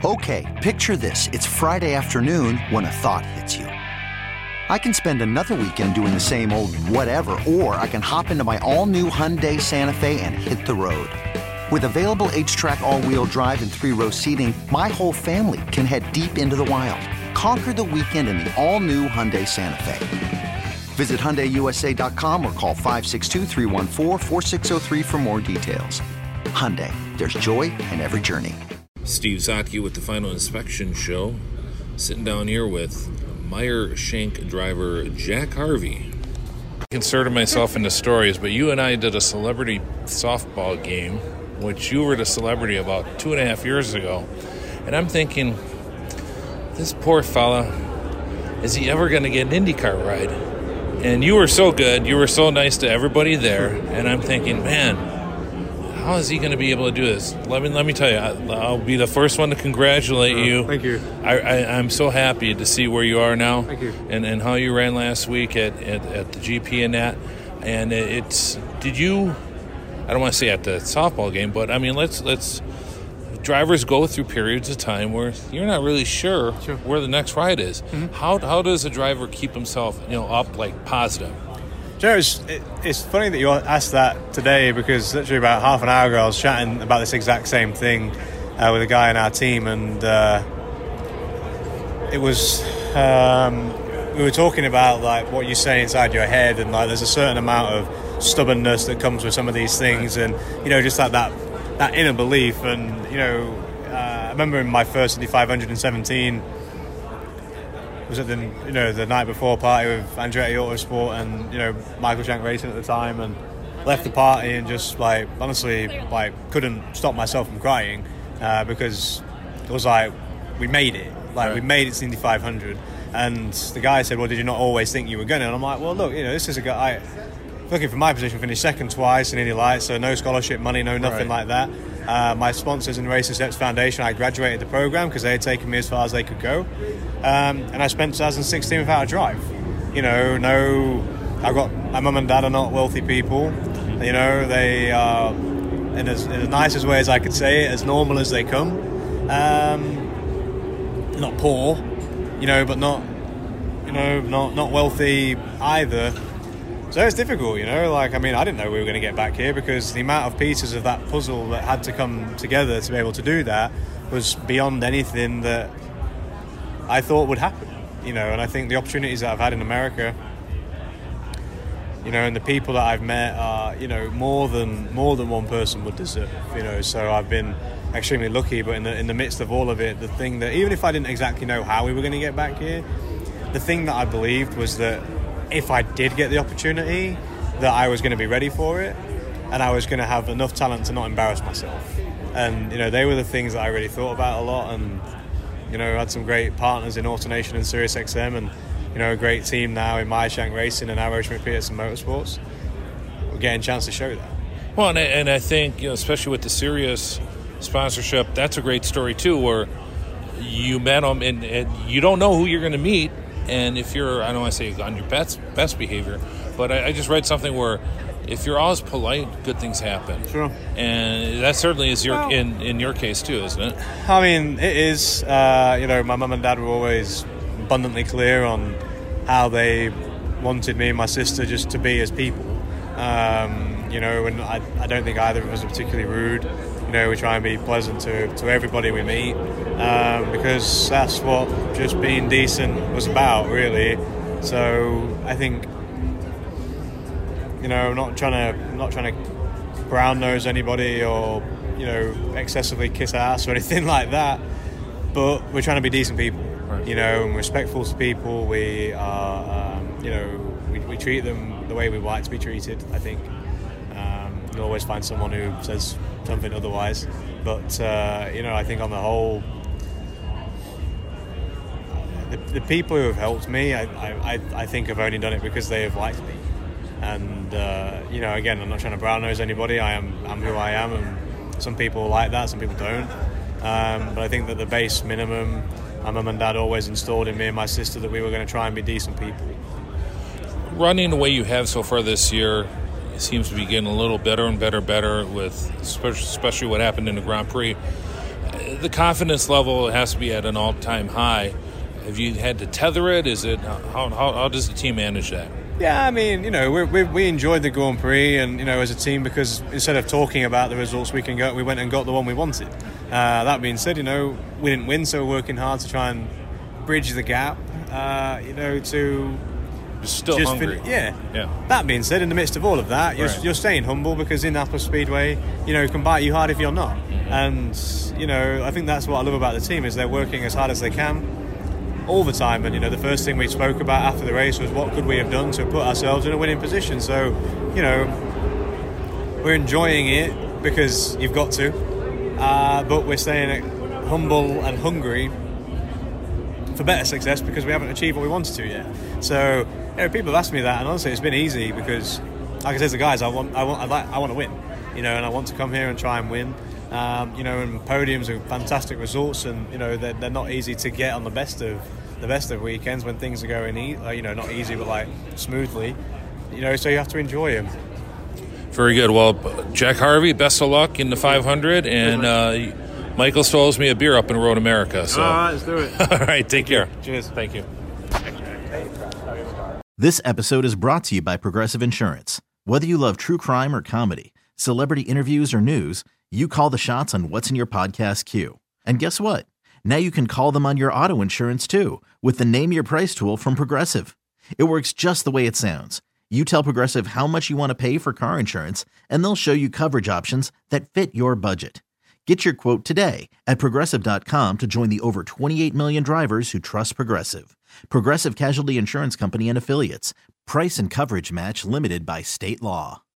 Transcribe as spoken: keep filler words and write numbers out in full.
Okay, picture this. It's Friday afternoon when a thought hits you. I can spend another weekend doing the same old whatever, or I can hop into my all-new Hyundai Santa Fe and hit the road. With available H-Track all-wheel drive and three-row seating, my whole family can head deep into the wild. Conquer the weekend in the all-new Hyundai Santa Fe. Visit Hyundai U S A dot com or call five six two, three one four, four six zero three for more details. Hyundai, there's joy in every journey. Steve Zotke with the Final Inspection Show, sitting down here with Meyer Shank driver Jack Harvey. I inserted myself into stories, but you and I did a celebrity softball game, which you were the celebrity about two and a half years ago. And I'm thinking, this poor fella, is he ever going to get an IndyCar ride? And you were so good. You were so nice to everybody there. And I'm thinking, man, how is he going to be able to do this? Let me let me tell you, I, I'll be the first one to congratulate oh, you. Thank you. I, I, I'm so happy to see where you are now. Thank you. And, and how you ran last week at, at, at the G P and that. And it, it's, did you, I don't want to say at the softball game, but I mean, let's, let's, drivers go through periods of time where you're not really sure, sure. where the next ride is. Mm-hmm. How how does a driver keep himself, you know, up, like, positive? Joe, it's, it, it's funny that you asked that today, because literally about half an hour ago I was chatting about this exact same thing uh, with a guy in our team, and uh, it was um, we were talking about like what you say inside your head, and like there's a certain amount of stubbornness that comes with some of these things, and you know, just like that that inner belief. And you know, uh, I remember in my first Indy five seventeen. Was at the you know the night before party with Andretti Autosport and you know Michael Shank Racing at the time, and left the party and just like honestly like couldn't stop myself from crying uh, because it was like we made it like right. we made it to Indy five hundred. And the guy said, well, did you not always think you were gonna? And I'm like, well, look, you know, this is a guy looking for my position, finished second twice in Indy Lights, so no scholarship money, no nothing right. like that. Uh, my sponsors in Racing Steps Foundation, I graduated the program because they had taken me as far as they could go. Um, and I spent twenty sixteen without a drive. You know, no, I've got, my mum and dad are not wealthy people. You know, they are, in as, in as nicest way as I could say it, as normal as they come. Um, not poor, you know, but not, you know, not, not wealthy either. So it's difficult, you know, like, I mean, I didn't know we were going to get back here because the amount of pieces of that puzzle that had to come together to be able to do that was beyond anything that I thought would happen, you know. And I think the opportunities that I've had in America, you know, and the people that I've met are, you know, more than more than one person would deserve, you know. So I've been extremely lucky, but in the in the midst of all of it, the thing that, even if I didn't exactly know how we were going to get back here, the thing that I believed was that if I did get the opportunity, that I was going to be ready for it, and I was going to have enough talent to not embarrass myself. And, you know, they were the things that I really thought about a lot. And, you know, I had some great partners in AutoNation and SiriusXM, and, you know, a great team now in Meyer Shank Racing and Arrow Schmidt Peterson Motorsports. We're getting a chance to show that. Well, and I, and I think, you know, especially with the Sirius sponsorship, that's a great story too, where you met them and, and you don't know who you're going to meet. And if you're, I don't want to say on your best best behavior, but I, I just read something where if you're always polite, good things happen. Sure. And that certainly is your well, in, in your case too, isn't it? I mean, it is. Uh, you know, my mum and dad were always abundantly clear on how they wanted me and my sister just to be as people. Um, you know, and I, I don't think either of us are particularly rude. You know, we try and be pleasant to, to everybody we meet, um, because that's what just being decent was about, really. So I think, you know, I'm not trying to I'm not trying to brown nose anybody or, you know, excessively kiss ass or anything like that. But we're trying to be decent people, right. You know, and respectful to people. We are, um, you know, we, we treat them the way we like to be treated. I think um, you'll always find someone who says something otherwise, but uh, you know, I think on the whole, the, the people who have helped me, I, I, I think have only done it because they have liked me. And uh, you know, again, I'm not trying to brown nose anybody. I am I'm who I am, and some people like that, some people don't. Um, but I think that the base minimum, my mum and dad always installed in me and my sister that we were going to try and be decent people. Running the way you have so far this year, it seems to be getting a little better and better, better with especially what happened in the Grand Prix. the confidence level has to be at an all-time high. Have you had to tether it? Is it how how, how does the team manage that? Yeah, I mean, you know, we we we enjoyed the Grand Prix, and you know, as a team, because instead of talking about the results we can go, we went and got the one we wanted. Uh, that being said, you know, we didn't win, so we're working hard to try and bridge the gap. Uh, you know, to Just still just hungry. fin- yeah. Yeah. That being said, in the midst of all of that, you're Right. you're staying humble, because Indianapolis Speedway, you know, can bite you hard if you're not. Mm-hmm. And you know, I think that's what I love about the team, is they're working as hard as they can all the time. And you know, the first thing we spoke about after the race was what could we have done to put ourselves in a winning position. So, you know, we're enjoying it because you've got to, uh, but we're staying humble and hungry for better success, because we haven't achieved what we wanted to yet. So, you know, people have asked me that, and honestly, it's been easy, because, like I said to the guys, I want, I want, I like, I want to win, you know, and I want to come here and try and win. Um, you know, and podiums are fantastic results, and you know, they're, they're not easy to get on the best of the best of weekends when things are going, e- uh, you know, not easy, but like smoothly. You know, so you have to enjoy them. Very good. Well, Jack Harvey, best of luck in the five hundred, and uh, Michael still owes me a beer up in Road America. So. All right, let's do it. All right, take care. Cheers. Thank you. This episode is brought to you by Progressive Insurance. Whether you love true crime or comedy, celebrity interviews or news, you call the shots on what's in your podcast queue. And guess what? Now you can call them on your auto insurance too, with the Name Your Price tool from Progressive. It works just the way it sounds. You tell Progressive how much you want to pay for car insurance, and they'll show you coverage options that fit your budget. Get your quote today at Progressive dot com to join the over twenty-eight million drivers who trust Progressive. Progressive Casualty Insurance Company and Affiliates. Price and coverage match limited by state law.